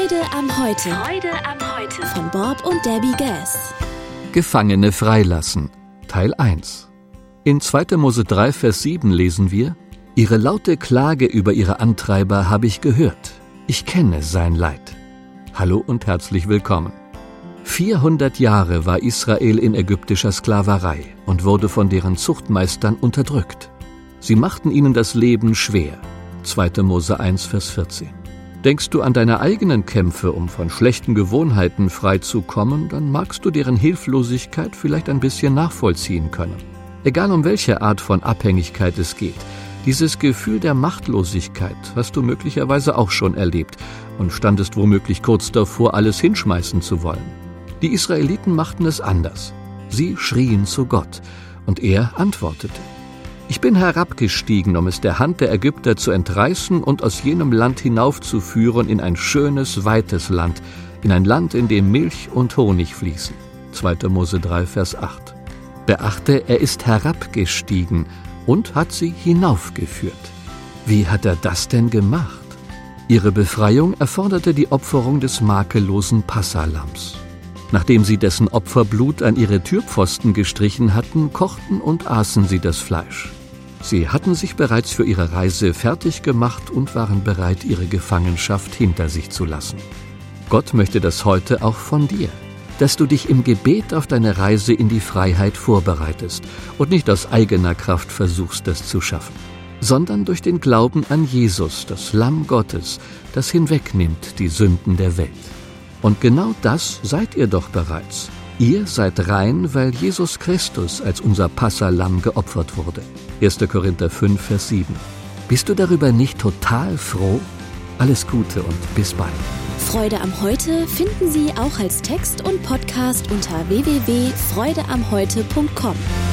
Freude am Heute. Freude am Heute. Von Bob und Debbie Gass. Gefangene freilassen. Teil 1. In 2. Mose 3, Vers 7 lesen wir: Ihre laute Klage über ihre Antreiber habe ich gehört. Ich kenne sein Leid. Hallo und herzlich willkommen. 400 Jahre war Israel in ägyptischer Sklaverei und wurde von deren Zuchtmeistern unterdrückt. Sie machten ihnen das Leben schwer. 2. Mose 1, Vers 14. Denkst du an deine eigenen Kämpfe, um von schlechten Gewohnheiten frei zu kommen, dann magst du deren Hilflosigkeit vielleicht ein bisschen nachvollziehen können. Egal um welche Art von Abhängigkeit es geht, dieses Gefühl der Machtlosigkeit hast du möglicherweise auch schon erlebt und standest womöglich kurz davor, alles hinschmeißen zu wollen. Die Israeliten machten es anders. Sie schrien zu Gott, und er antwortete: Ich bin herabgestiegen, um es der Hand der Ägypter zu entreißen und aus jenem Land hinaufzuführen in ein schönes, weites Land, in ein Land, in dem Milch und Honig fließen. 2. Mose 3, Vers 8. Beachte, er ist herabgestiegen und hat sie hinaufgeführt. Wie hat er das denn gemacht? Ihre Befreiung erforderte die Opferung des makellosen Passalams. Nachdem sie dessen Opferblut an ihre Türpfosten gestrichen hatten, kochten und aßen sie das Fleisch. Sie hatten sich bereits für ihre Reise fertig gemacht und waren bereit, ihre Gefangenschaft hinter sich zu lassen. Gott möchte das heute auch von dir, dass du dich im Gebet auf deine Reise in die Freiheit vorbereitest und nicht aus eigener Kraft versuchst, das zu schaffen, sondern durch den Glauben an Jesus, das Lamm Gottes, das hinwegnimmt die Sünden der Welt. Und genau das seid ihr doch bereits. Ihr seid rein, weil Jesus Christus als unser Passalamm geopfert wurde. 1. Korinther 5, Vers 7. Bist du darüber nicht total froh? Alles Gute und bis bald. Freude am Heute finden Sie auch als Text und Podcast unter www.freudeamheute.com.